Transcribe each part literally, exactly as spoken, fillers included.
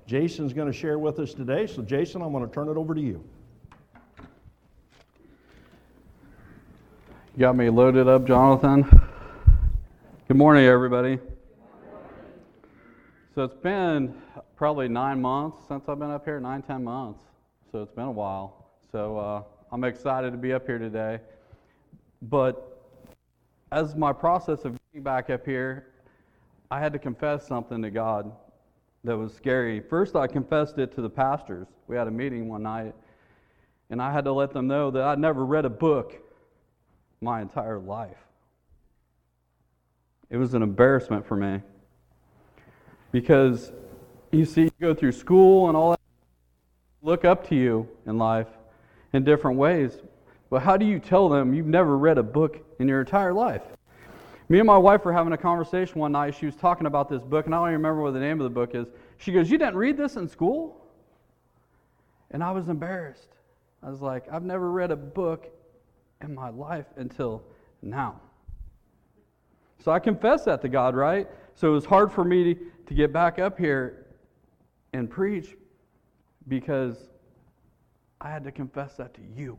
Jason's going to share with us today. So Jason, I'm going to turn it over to you. You got me loaded up, Jonathan. Good morning, everybody. So it's been probably nine months since I've been up here, nine, ten months. So it's been a while. So uh, I'm excited to be up here today. But as my process of getting back up here, I had to confess something to God that was scary. First, I confessed it to the pastors. We had a meeting one night, and I had to let them know that I'd never read a book my entire life. It was an embarrassment for me. Because, you see, you go through school and all that, look up to you in life in different ways. But how do you tell them you've never read a book in your entire life? Me and my wife were having a conversation one night. She was talking about this book, and I don't even remember what the name of the book is. She goes, "You didn't read this in school?" And I was embarrassed. I was like, I've never read a book in my life until now. So I confessed that to God, right? So it was hard for me to, to get back up here and preach because I had to confess that to you.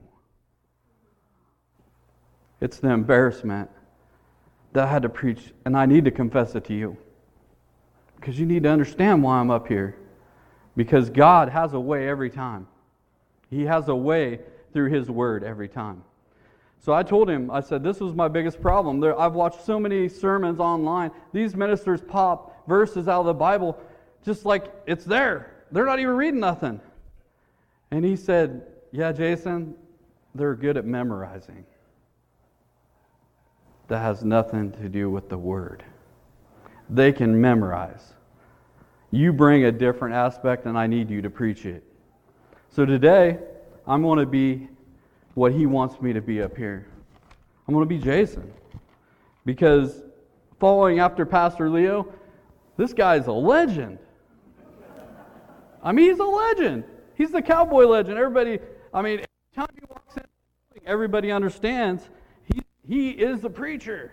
It's the embarrassment that I had to preach, and I need to confess it to you. Because you need to understand why I'm up here. Because God has a way every time. He has a way through His Word every time. So I told him, I said, this was my biggest problem. There, I've watched so many sermons online. These ministers pop verses out of the Bible just like it's there. They're not even reading nothing. And he said, yeah, Jason, they're good at memorizing. That has nothing to do with the Word. They can memorize. You bring a different aspect, and I need you to preach it. So today, I'm going to be what He wants me to be up here. I'm going to be Jason. Because following after Pastor Leo, this guy's a legend. I mean, he's a legend. He's the cowboy legend. Everybody, I mean, every time he walks in, everybody understands he, he is the preacher.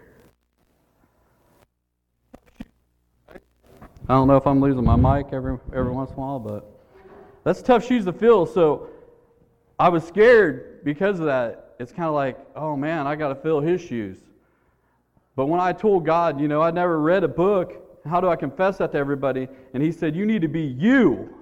I don't know if I'm losing my mic every every once in a while, but that's tough shoes to fill. So I was scared because of that. It's kind of like, oh man, I got to fill his shoes. But when I told God, you know, I'd never read a book, how do I confess that to everybody? And He said, you need to be you.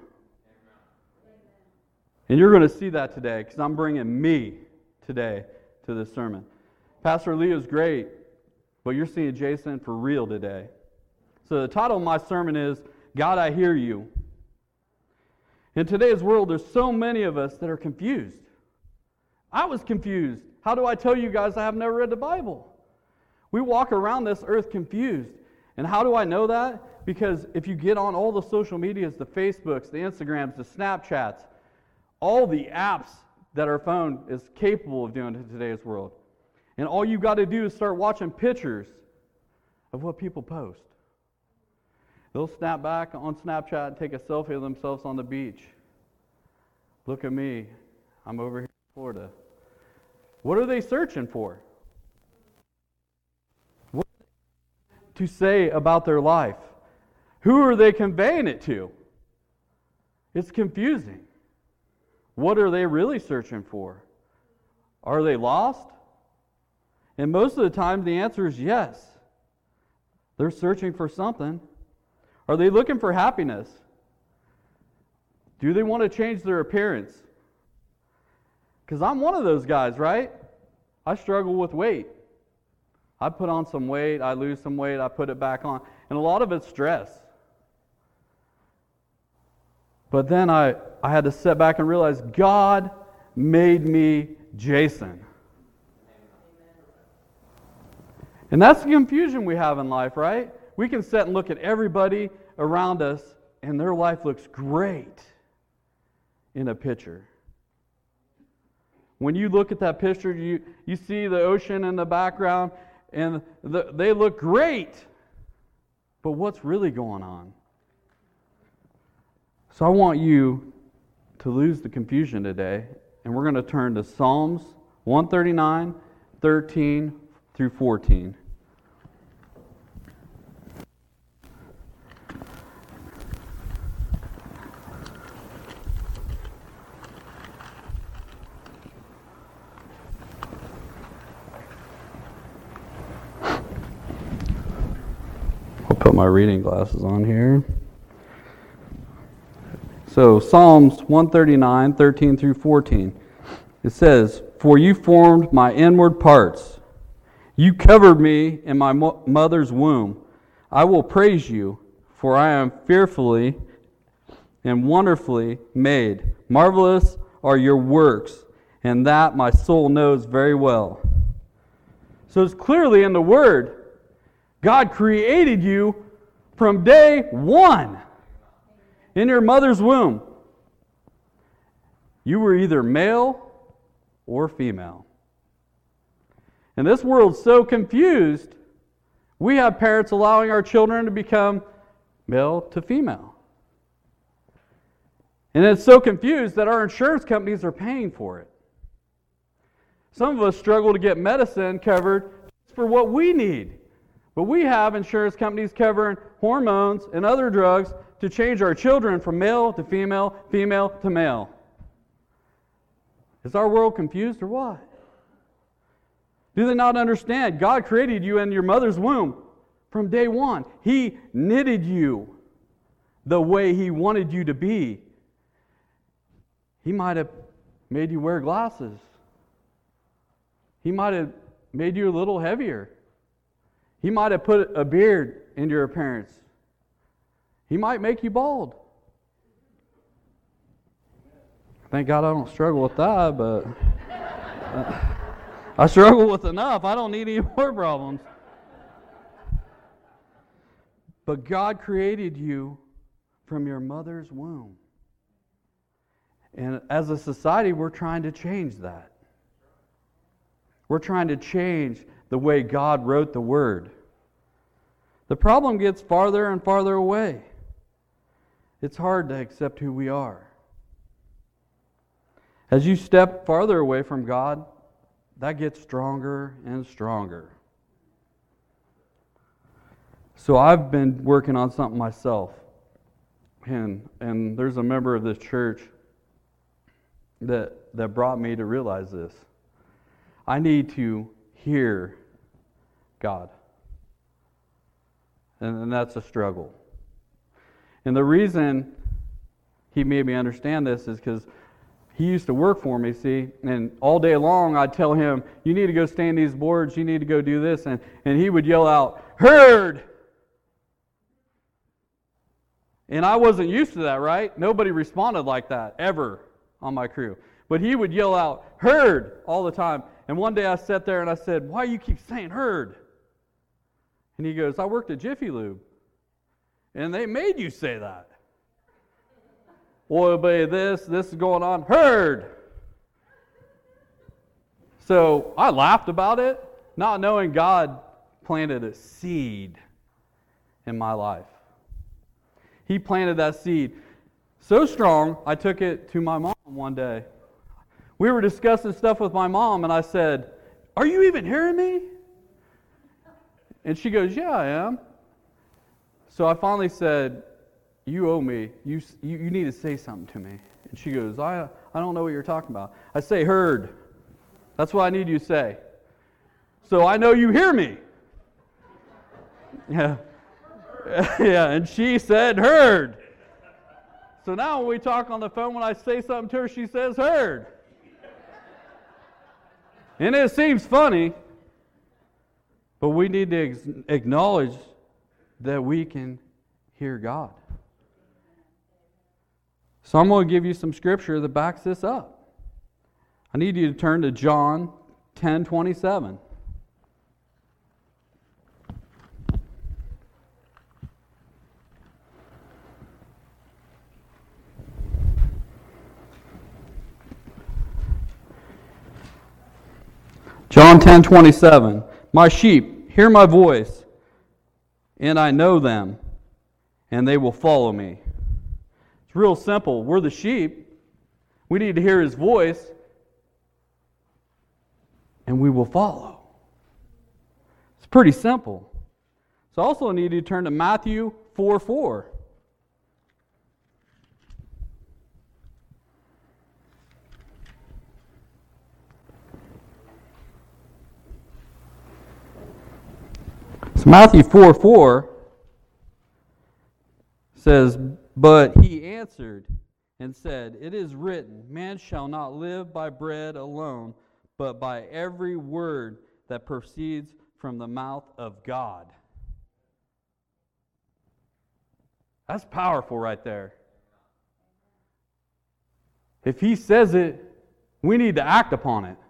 And you're going to see that today, because I'm bringing me today to this sermon. Pastor Leo's great, but you're seeing Jason for real today. So the title of my sermon is, God, I Hear You. In today's world, there's so many of us that are confused. I was confused. How do I tell you guys I have never read the Bible? We walk around this earth confused. And how do I know that? Because if you get on all the social medias, the Facebooks, the Instagrams, the Snapchats, all the apps that our phone is capable of doing in today's world. And all you got to do is start watching pictures of what people post. They'll snap back on Snapchat and take a selfie of themselves on the beach. Look at me. I'm over here in Florida. What are they searching for? What to say about their life? Who are they conveying it to? It's confusing. What are they really searching for? Are they lost? And most of the time the answer is yes. They're searching for something. Are they looking for happiness? Do they want to change their appearance? Because I'm one of those guys, right? I struggle with weight. I put on some weight, I lose some weight, I put it back on. And a lot of it's stress. But then I, I had to sit back and realize God made me Jason. And that's the confusion we have in life, right? We can sit and look at everybody around us, and their life looks great in a picture. When you look at that picture, you, you see the ocean in the background, and the, they look great. But what's really going on? So I want you to lose the confusion today, and we're going to turn to Psalms one thirty-nine, thirteen through fourteen. put my reading glasses on here. So Psalms one thirty-nine, thirteen through fourteen. It says, "For you formed my inward parts. You covered me in my mo- mother's womb. I will praise you, for I am fearfully and wonderfully made. Marvelous are your works, and that my soul knows very well." So it's clearly in the Word, God created you from day one in your mother's womb. You were either male or female. And this world's so confused, we have parents allowing our children to become male to female. And it's so confused that our insurance companies are paying for it. Some of us struggle to get medicine covered for what we need. But we have insurance companies covering hormones and other drugs to change our children from male to female, female to male. Is our world confused or what? Do they not understand? God created you in your mother's womb from day one. He knitted you the way He wanted you to be. He might have made you wear glasses. He might have made you a little heavier. He might have put a beard in your appearance. He might make you bald. Thank God I don't struggle with that, but uh, I struggle with enough. I don't need any more problems. But God created you from your mother's womb. And as a society, we're trying to change that. We're trying to change the way God wrote the Word. The problem gets farther and farther away. It's hard to accept who we are. As you step farther away from God, that gets stronger and stronger. So I've been working on something myself. And, and there's a member of this church that, that brought me to realize this. I need to hear God. And, and that's a struggle. And the reason he made me understand this is because he used to work for me, see, and all day long I'd tell him, you need to go stand these boards, you need to go do this, and, and he would yell out, "Heard!" And I wasn't used to that, right? Nobody responded like that, ever, on my crew. But he would yell out, "Heard!" all the time. And one day I sat there and I said, "Why do you keep saying heard?" And he goes, "I worked at Jiffy Lube, and they made you say that. Oil bay this, this is going on, heard." So I laughed about it, not knowing God planted a seed in my life. He planted that seed so strong, I took it to my mom one day. We were discussing stuff with my mom, and I said, "Are you even hearing me?" And she goes, "Yeah, I am." So I finally said, "You owe me. You, you you need to say something to me." And she goes, I I don't know what you're talking about. I say, "Heard. That's what I need you to say. So I know you hear me." Yeah. Yeah, and she said, "Heard." So now when we talk on the phone, when I say something to her, she says, "Heard." And it seems funny, but we need to ex- acknowledge that we can hear God. So I'm going to give you some scripture that backs this up. I need you to turn to John ten twenty-seven. John ten twenty-seven. "My sheep hear my voice, and I know them, and they will follow me." It's real simple. We're the sheep. We need to hear His voice, and we will follow. It's pretty simple. So I also need you to turn to Matthew four four. So Matthew four four says, but he answered and said, it is written, man shall not live by bread alone, but by every word that proceeds from the mouth of God. That's powerful right there. If he says it, we need to act upon it.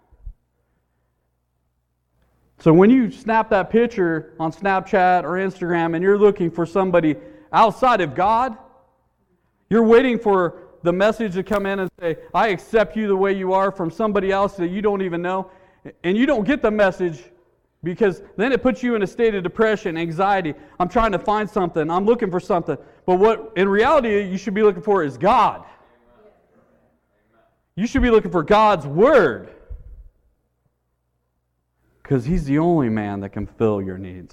So when you snap that picture on Snapchat or Instagram and you're looking for somebody outside of God, you're waiting for the message to come in and say, I accept you the way you are, from somebody else that you don't even know. And you don't get the message, because then it puts you in a state of depression, anxiety. I'm trying to find something. I'm looking for something. But what in reality you should be looking for is God. You should be looking for God's Word. Because He's the only man that can fill your needs.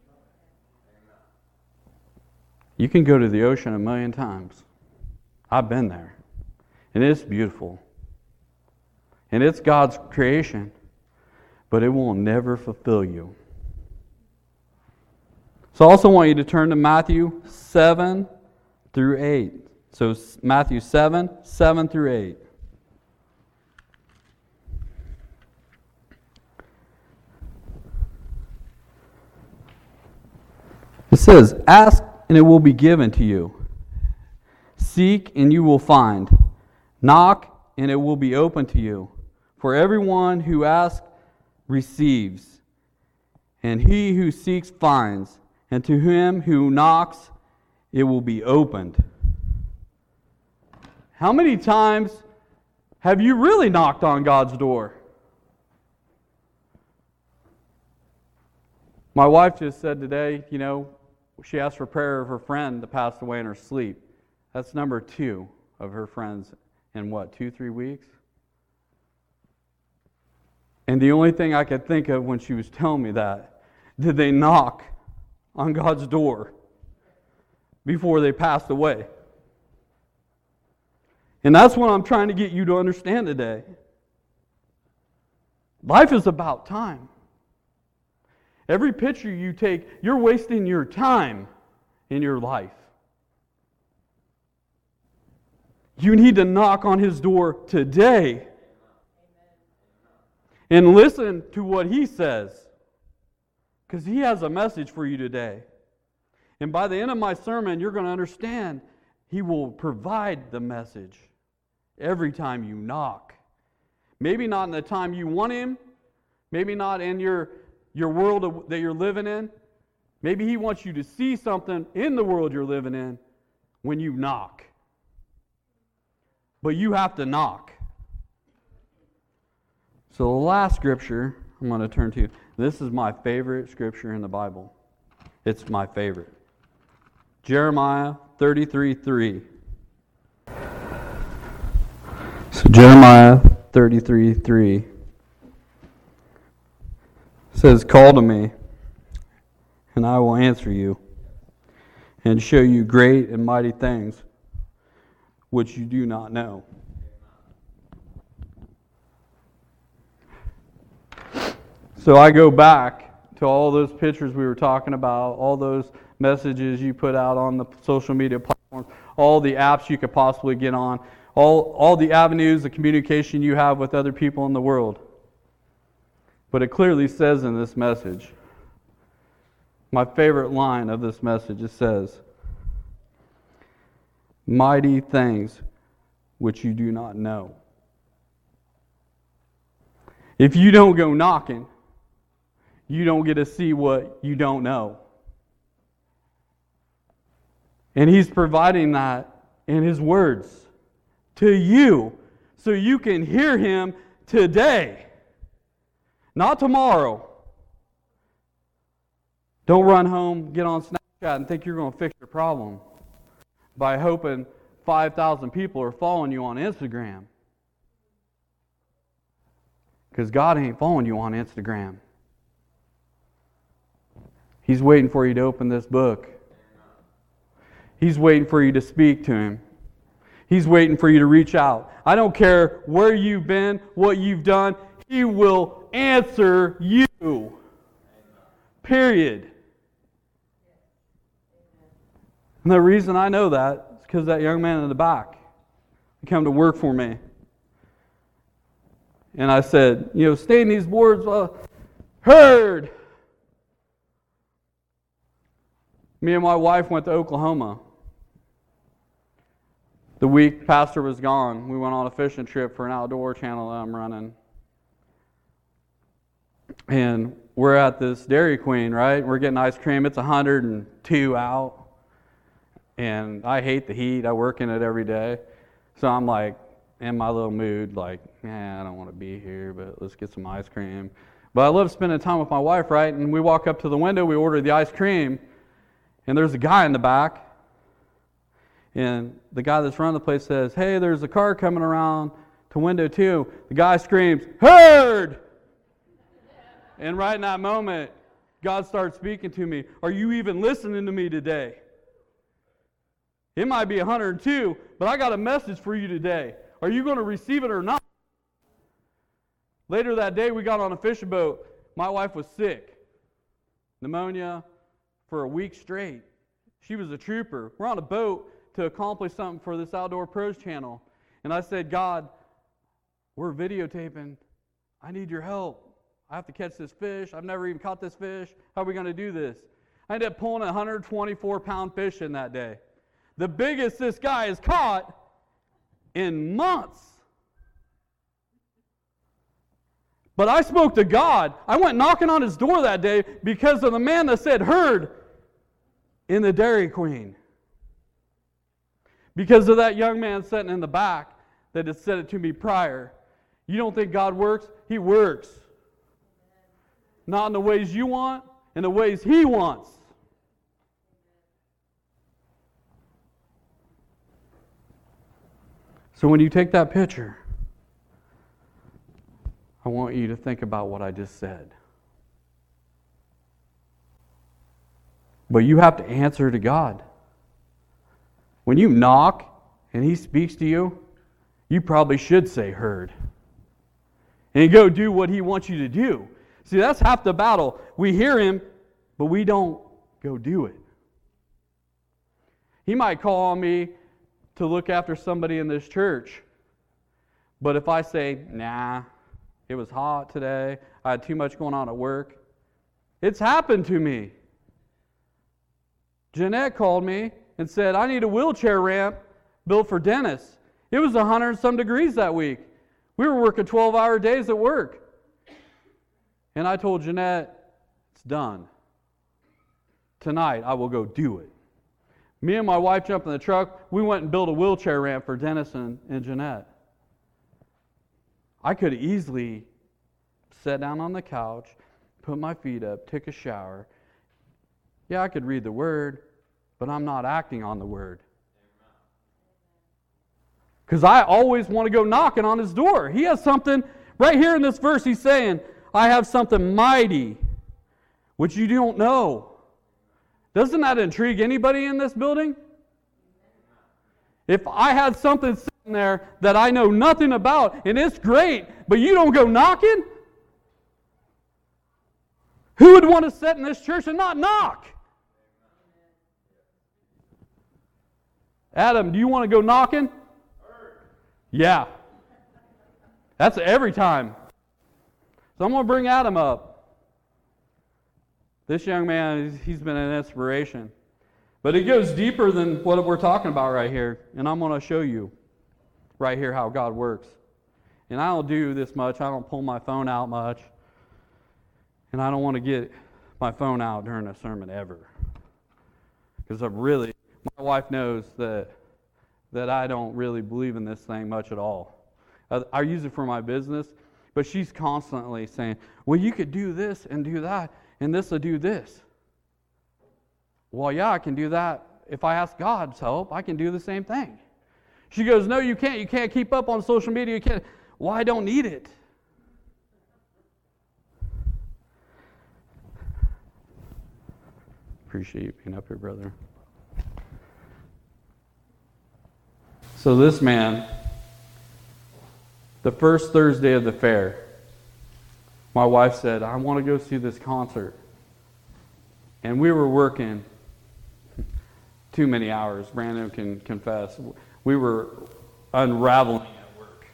You can go to the ocean a million times. I've been there. And it's beautiful. And it's God's creation. But it will never fulfill you. So I also want you to turn to Matthew seven through eight. So Matthew seven, seven through eight. It says, ask and it will be given to you. Seek and you will find. Knock and it will be open to you. For everyone who asks receives, and he who seeks finds, and to him who knocks it will be opened. How many times have you really knocked on God's door? My wife just said today, you know, she asked for prayer of her friend that passed away in her sleep. That's number two of her friends in what, two, three weeks? And the only thing I could think of when she was telling me that, did they knock on God's door before they passed away? And that's what I'm trying to get you to understand today. Life is about time. Every picture you take, you're wasting your time in your life. You need to knock on His door today and listen to what He says, because He has a message for you today. And by the end of my sermon, you're going to understand He will provide the message every time you knock. Maybe not in the time you want Him, maybe not in your your world that you're living in. Maybe He wants you to see something in the world you're living in when you knock. But you have to knock. So the last scripture I'm going to turn to, this is my favorite scripture in the Bible. It's my favorite. Jeremiah thirty-three three. So Jeremiah thirty-three three. Says, call to me, and I will answer you, and show you great and mighty things which you do not know. So I go back to all those pictures we were talking about, all those messages you put out on the social media platforms, all the apps you could possibly get on, all, all the avenues of communication you have with other people in the world. But it clearly says in this message, my favorite line of this message, it says, mighty things which you do not know. If you don't go knocking, you don't get to see what you don't know. And He's providing that in His words to you so you can hear Him today. Not tomorrow. Don't run home, get on Snapchat, and think you're going to fix your problem by hoping five thousand people are following you on Instagram. Because God ain't following you on Instagram. He's waiting for you to open this book. He's waiting for you to speak to Him. He's waiting for you to reach out. I don't care where you've been, what you've done. He will answer you. Period. And the reason I know that is because that young man in the back, he came to work for me. And I said, you know, stain these boards, uh, heard. Me and my wife went to Oklahoma. The week Pastor was gone, we went on a fishing trip for an outdoor channel that I'm running. And we're at this Dairy Queen, right? We're getting ice cream. It's one hundred two out. And I hate the heat. I work in it every day. So I'm like, in my little mood, like, yeah, I don't want to be here, but let's get some ice cream. But I love spending time with my wife, right? And we walk up to the window, we order the ice cream, and there's a guy in the back. And the guy that's running the place says, hey, there's a car coming around to window two. The guy screams, heard! And right in that moment, God starts speaking to me. Are you even listening to me today? It might be one hundred two, but I got a message for you today. Are you going to receive it or not? Later that day, we got on a fishing boat. My wife was sick. Pneumonia for a week straight. She was a trooper. We're on a boat to accomplish something for this Outdoor Pros channel. And I said, God, we're videotaping. I need your help. I have to catch this fish. I've never even caught this fish. How are we going to do this? I ended up pulling a one hundred twenty-four pound fish in that day. The biggest this guy has caught in months. But I spoke to God. I went knocking on his door that day because of the man that said, heard in the Dairy Queen. Because of that young man sitting in the back that had said it to me prior. You don't think God works? He works. Not in the ways you want, in the ways He wants. So when you take that picture, I want you to think about what I just said. But you have to answer to God. When you knock and He speaks to you, you probably should say heard. And go do what He wants you to do. See, that's half the battle. We hear Him, but we don't go do it. He might call on me to look after somebody in this church. But if I say, nah, it was hot today, I had too much going on at work, it's happened to me. Jeanette called me and said, I need a wheelchair ramp built for Dennis. It was one hundred some degrees that week. We were working twelve hour days at work. And I told Jeanette, it's done. Tonight, I will go do it. Me and my wife jumped in the truck. We went and built a wheelchair ramp for Dennis and, and Jeanette. I could have easily sat down on the couch, put my feet up, took a shower. Yeah, I could read the Word, but I'm not acting on the Word. Because I always want to go knocking on His door. He has something, right here in this verse, He's saying, I have something mighty, which you don't know. Doesn't that intrigue anybody in this building? If I had something sitting there that I know nothing about, and it's great, but you don't go knocking? Who would want to sit in this church and not knock? Adam, do you want to go knocking? Yeah. That's every time. So I'm going to bring Adam up. This young man, he's been an inspiration. But it goes deeper than what we're talking about right here. And I'm going to show you right here how God works. And I don't do this much. I don't pull my phone out much. And I don't want to get my phone out during a sermon ever. Because I really, my wife knows that, that I don't really believe in this thing much at all. I, I use it for my business. But she's constantly saying, well, you could do this and do that, and this will do this. Well, yeah, I can do that. If I ask God's help, I can do the same thing. She goes, no, you can't. You can't keep up on social media. You can't. Well, I don't need it. Appreciate you being up here, brother. So this man, the first Thursday of the fair, my wife said, I want to go see this concert. And we were working too many hours. Brandon can confess. We were unraveling at work.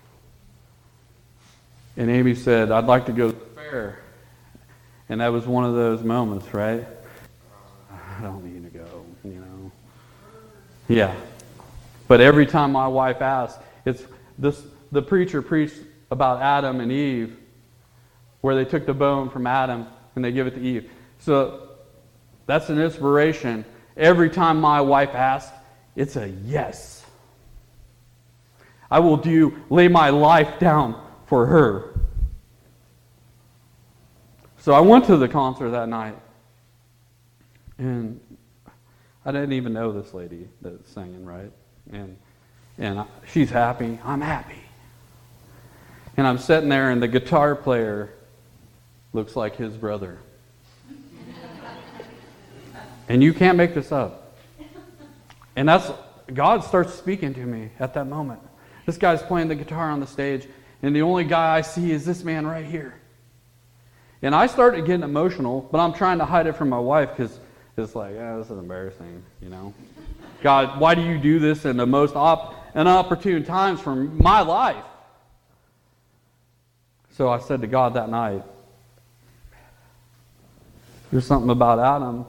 And Amy said, I'd like to go to the fair. And that was one of those moments, right? I don't need to go, you know. Yeah. But every time my wife asks, it's this the preacher preached about Adam and Eve, where they took the bone from Adam and they give it to Eve. So that's an inspiration. Every time my wife asks, it's a yes. I will do lay my life down for her. So I went to the concert that night, and I didn't even know this lady that's singing, right? And and I, she's happy. I'm happy. And I'm sitting there, and the guitar player looks like his brother. And you can't make this up. And that's God starts speaking to me at that moment. This guy's playing the guitar on the stage, and the only guy I see is this man right here. And I started getting emotional, but I'm trying to hide it from my wife because it's like, oh, this is embarrassing, you know. God, why do you do this in the most op- inopportune times for my life? So I said to God that night, there's something about Adam,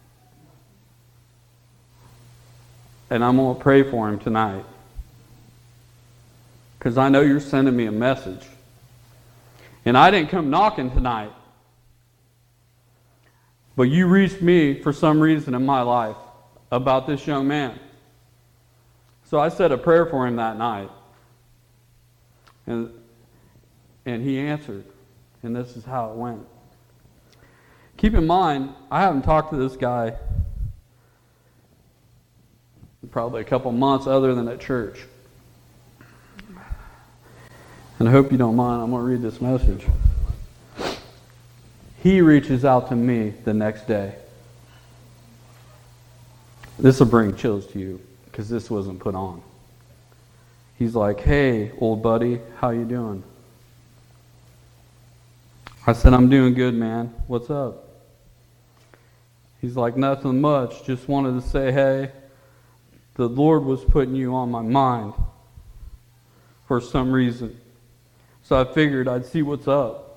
and I'm going to pray for him tonight because I know you're sending me a message. And I didn't come knocking tonight, but you reached me for some reason in my life about this young man. So I said a prayer for him that night, and and he answered, and this is how it went. Keep in mind, I haven't talked to this guy in probably a couple months other than at church. And I hope you don't mind, I'm going to read this message. He reaches out to me the next day. This will bring chills to you because this wasn't put on. He's like, hey, old buddy, how you doing? I said, I'm doing good, man. What's up? He's like, nothing much. Just wanted to say, hey, the Lord was putting you on my mind for some reason. So I figured I'd see what's up.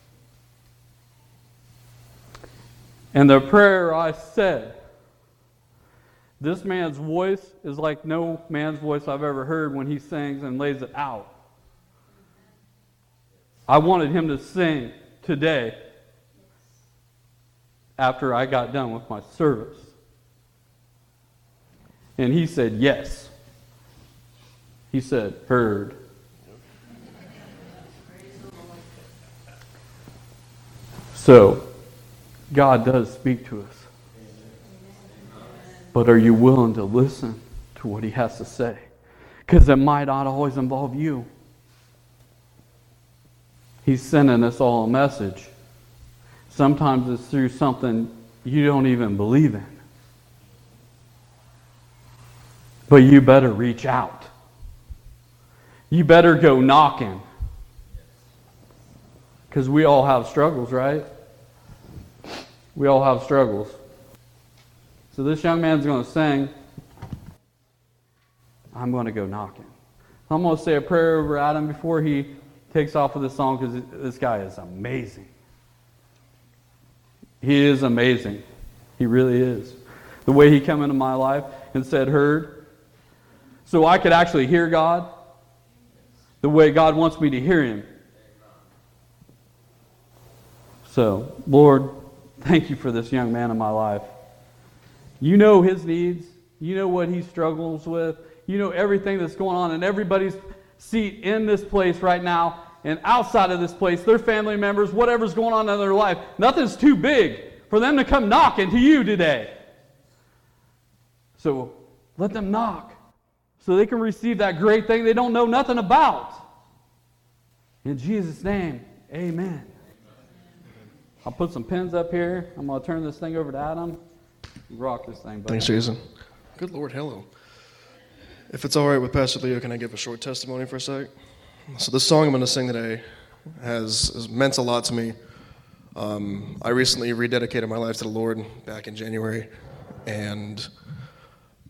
And the prayer I said, this man's voice is like no man's voice I've ever heard when he sings and lays it out. I wanted him to sing today after I got done with my service. And he said, yes. He said, heard. So, God does speak to us. But are you willing to listen to what he has to say? Because it might not always involve you. He's sending us all a message. Sometimes it's through something you don't even believe in. But you better reach out. You better go knocking. Because we all have struggles, right? We all have struggles. So this young man's going to sing. I'm going to go knocking. I'm going to say a prayer over Adam before he takes off with this song because this guy is amazing. He is amazing. He really is. The way he came into my life and said, heard. So I could actually hear God the way God wants me to hear him. So, Lord, thank you for this young man in my life. You know his needs. You know what he struggles with. You know everything that's going on in everybody's seat in this place right now and outside of this place, their family members, whatever's going on in their life. Nothing's too big for them to come knocking to you today. So let them knock so they can receive that great thing they don't know nothing about. In Jesus' name, amen. I'll put some pins up here. I'm going to turn this thing over to Adam. Rock this thing. Buddy. Thanks, Jason. Good Lord, hello. If it's all right with Pastor Leo, can I give a short testimony for a sec? So this song I'm going to sing today has, has meant a lot to me. Um, I recently rededicated my life to the Lord back in January, and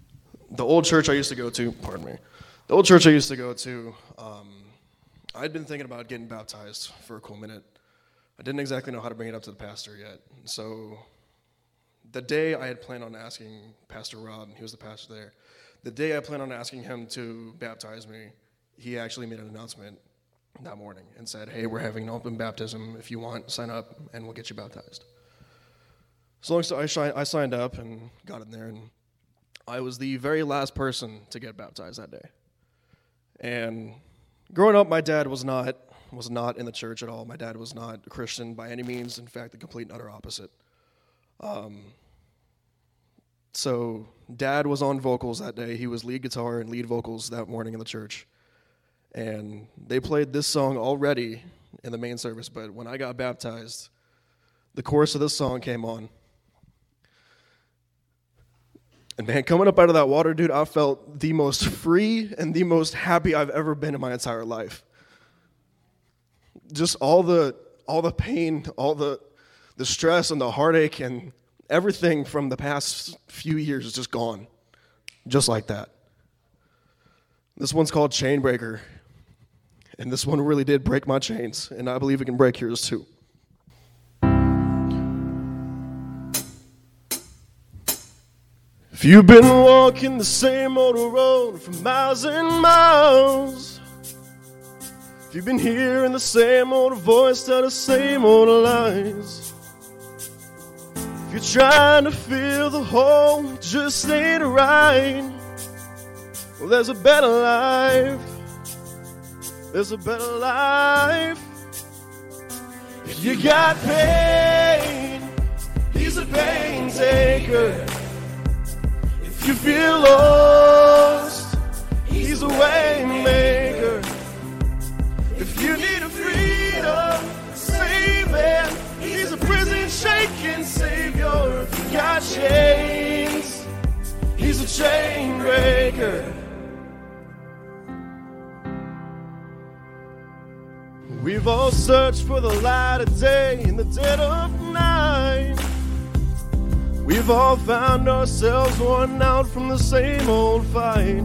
the old church I used to go to, pardon me, the old church I used to go to, um, I'd been thinking about getting baptized for a cool minute. I didn't exactly know how to bring it up to the pastor yet. So the day I had planned on asking Pastor Rob, he was the pastor there, the day I planned on asking him to baptize me, he actually made an announcement that morning and said, hey, we're having an open baptism. If you want, sign up and we'll get you baptized. So long story, I signed up and got in there, and I was the very last person to get baptized that day. And growing up, my dad was not was not in the church at all. My dad was not a Christian by any means. In fact, the complete and utter opposite. Um, so Dad was on vocals that day. He was lead guitar and lead vocals that morning in the church. And they played this song already in the main service, but when I got baptized, the chorus of this song came on. And man, coming up out of that water, dude, I felt the most free and the most happy I've ever been in my entire life. Just all the all the pain, all the the stress and the heartache and everything from the past few years is just gone. Just like that. This one's called Chainbreaker. And this one really did break my chains, and I believe it can break yours too. If you've been walking the same old road for miles and miles, if you've been hearing the same old voice tell the same old lies, if you're trying to fill the hole, just ain't right. Well, there's a better life. There's a better life. If you got pain, he's a pain taker. If you feel lost, he's a way maker. If you need a freedom saving, he's a prison shaking savior. If you got chains, he's a chain breaker. We've all searched for the light of day in the dead of night. We've all found ourselves worn out from the same old fight.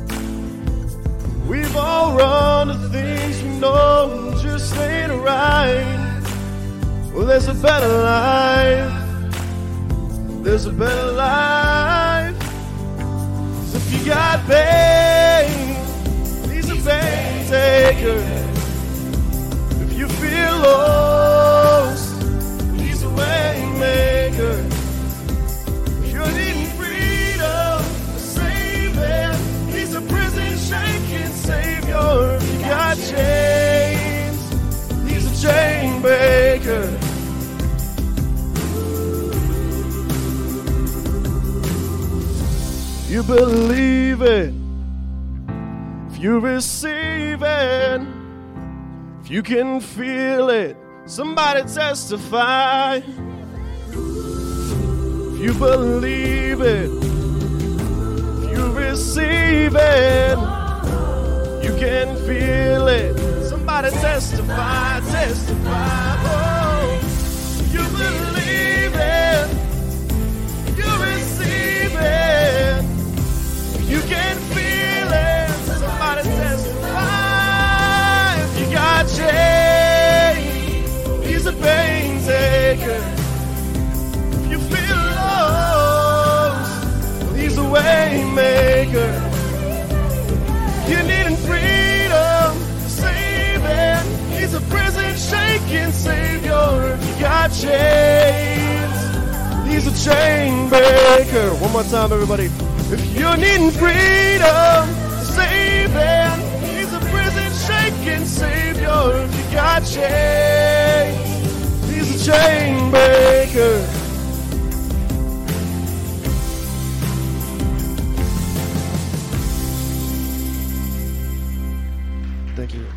We've all run to things we know just ain't right. Well, there's a better life. There's a better life. So if you got pain, he's a pain taker. You feel lost, he's a way maker. If you're needing freedom, saving, he's a prison shaking savior. If you got chains, he's a chain breaker. You believe it, if you receive it, if you can feel it, somebody testify. If you believe it, if you receive it, you can feel it, somebody testify, testify. Oh, you believe it, you receive it, you can feel it, somebody testify. Got chains, he's a pain taker. If you feel lost, he's a way maker. You needing freedom, saving, he's a prison shaking savior. If you got chains, he's a chain breaker. One more time, everybody. If you're needing freedom, saving, shaking savior. If you got chains, he's a chain breaker. Thank you.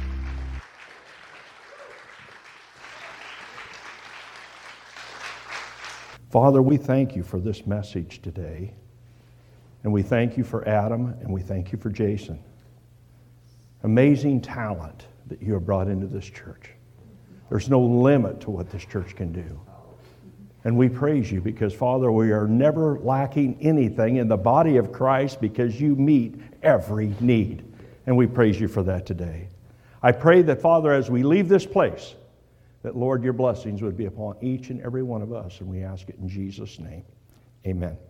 Father, we thank you for this message today. And we thank you for Adam, and we thank you for Jason. Amazing talent that you have brought into this church. There's no limit to what this church can do. And we praise you because, Father, we are never lacking anything in the body of Christ because you meet every need. And we praise you for that today. I pray that, Father, as we leave this place, that, Lord, your blessings would be upon each and every one of us. And we ask it in Jesus' name. Amen.